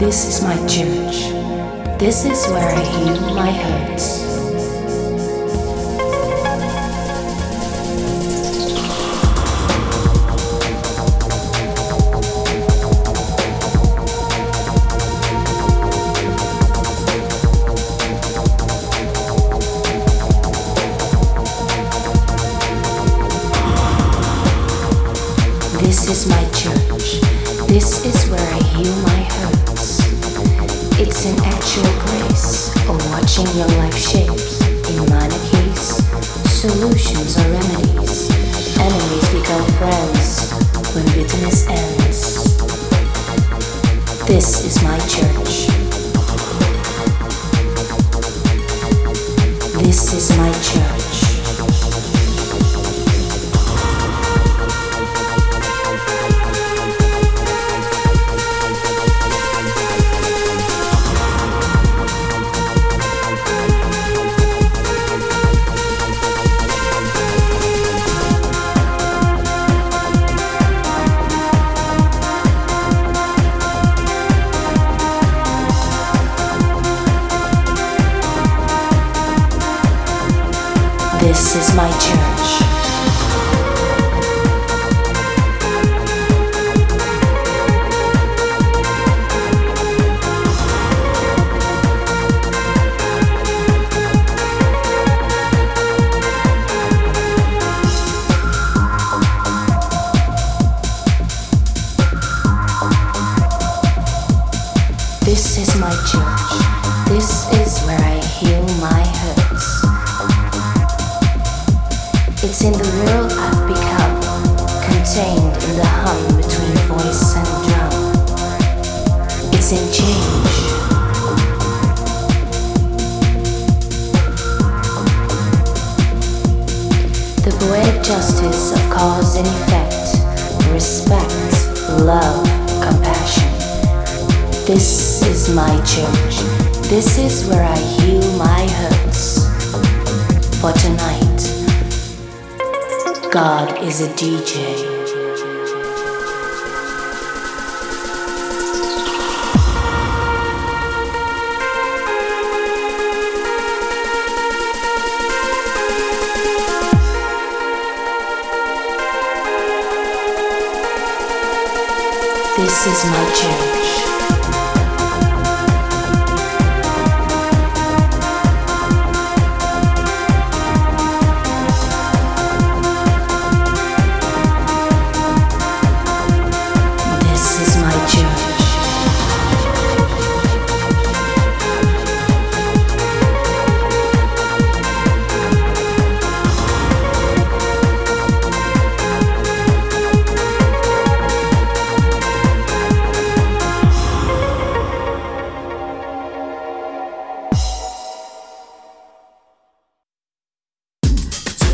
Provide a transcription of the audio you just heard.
This is my church. This is where I heal my hurts. This is my church. This is where I heal my hurts. It's an actual grace of watching your life shapes in minor keys, solutions or remedies. Enemies become friends when bitterness ends. This is my church. This is my church. This is my church. This is my church. This is where I heal my hurts. It's in the world I've become, contained in the hum between voice and drum. It's in change. The poetic justice of cause and effect, respect, love, compassion. This is my church. This is where I heal my hurts. For tonight, God is a DJ. This is my church.